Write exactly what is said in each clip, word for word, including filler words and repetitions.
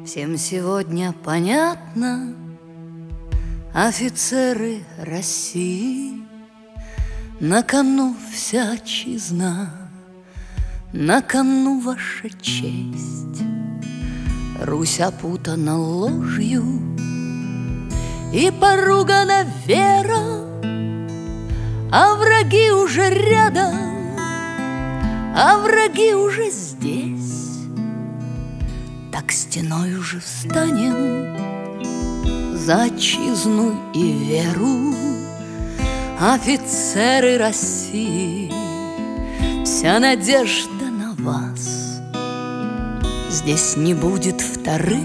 Всем сегодня понятно, офицеры России, на кону вся отчизна, на кону ваша честь. Русь опутана ложью и поругана вера, а враги уже рядом, а враги уже здесь. Так стеной уже встанем за отчизну и веру, офицеры России, вся надежда на вас. Здесь не будет вторых,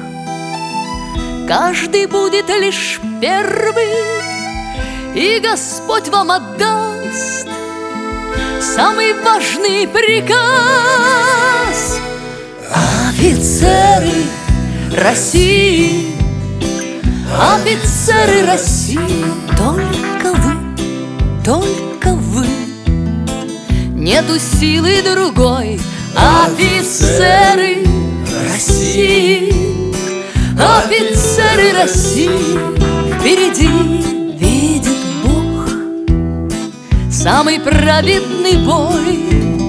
каждый будет лишь первый, и Господь вам отдаст самый важный приказ. Офицеры России, офицеры России, только вы, только вы, нету силы другой. Офицеры России, офицеры России, впереди видит Бог самый праведный бой.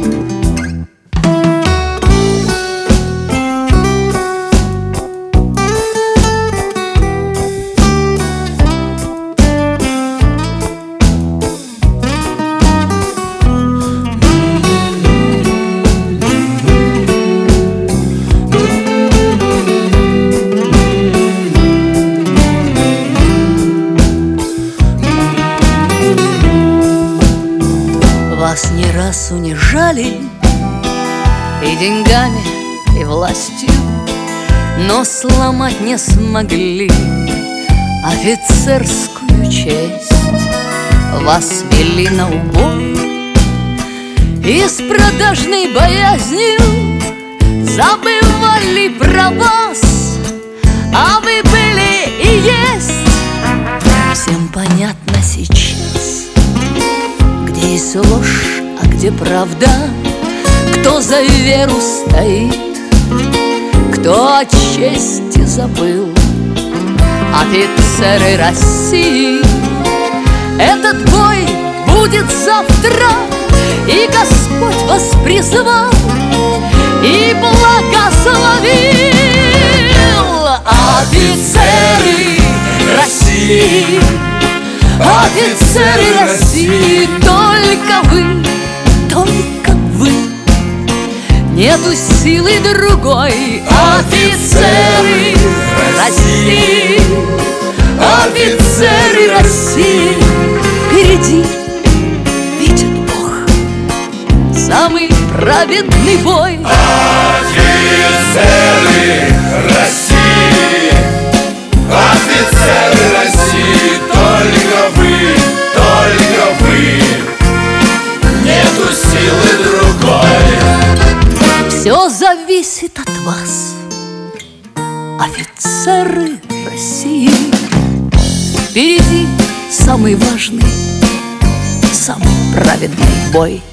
Вас не раз унижали и деньгами, и властью, но сломать не смогли офицерскую честь. Вас вели на убой и с продажной боязнью забывали про вас, а вы были и есть. Всем понятно сейчас, где есть ложь, а где правда, кто за веру стоит, кто о чести забыл. Офицеры России, этот бой будет завтра, и Господь вас призвал и благословил. Офицеры России, офицеры России, только вы, только вы, нету силы другой. Офицеры России, офицеры России, впереди видит Бог самый праведный бой. Офицеры России, офицеры России, только вы, только вы, нету силы другой. Все зависит от вас, офицеры России, впереди самый важный, самый праведный бой.